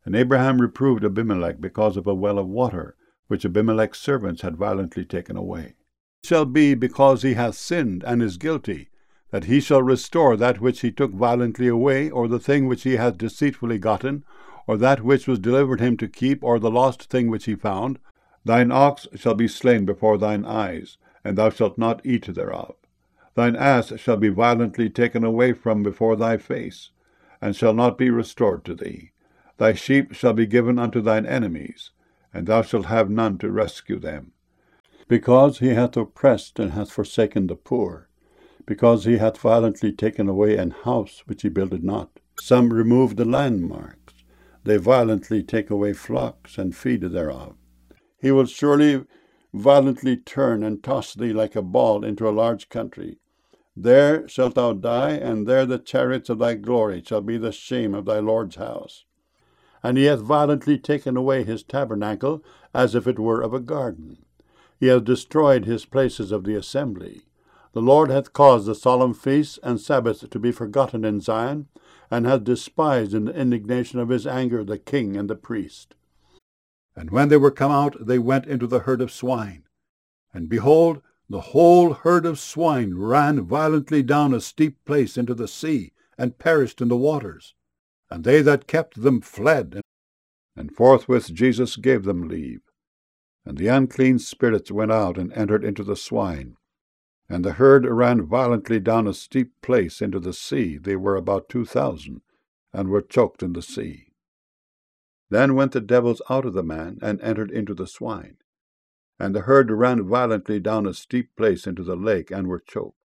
And Abraham reproved Abimelech because of a well of water, which Abimelech's servants had violently taken away. It shall be, because he hath sinned and is guilty, that he shall restore that which he took violently away, or the thing which he hath deceitfully gotten, or that which was delivered him to keep, or the lost thing which he found. Thine ox shall be slain before thine eyes, and thou shalt not eat thereof. Thine ass shall be violently taken away from before thy face, and shall not be restored to thee. Thy sheep shall be given unto thine enemies, and thou shalt have none to rescue them. Because he hath oppressed and hath forsaken the poor, because he hath violently taken away an house which he builded not. Some remove the landmarks. They violently take away flocks and feed thereof. He will surely violently turn and toss thee like a ball into a large country. There shalt thou die, and there the chariots of thy glory shall be the shame of thy Lord's house. And he hath violently taken away his tabernacle, as if it were of a garden. He hath destroyed his places of the assembly. The Lord hath caused the solemn feasts and Sabbaths to be forgotten in Zion, and hath despised in the indignation of his anger the king and the priest. And when they were come out, they went into the herd of swine. And behold, the whole herd of swine ran violently down a steep place into the sea, and perished in the waters. And they that kept them fled. And forthwith Jesus gave them leave. And the unclean spirits went out and entered into the swine. And the herd ran violently down a steep place into the sea. They were about 2,000, and were choked in the sea. Then went the devils out of the man, and entered into the swine. And the herd ran violently down a steep place into the lake, and were choked.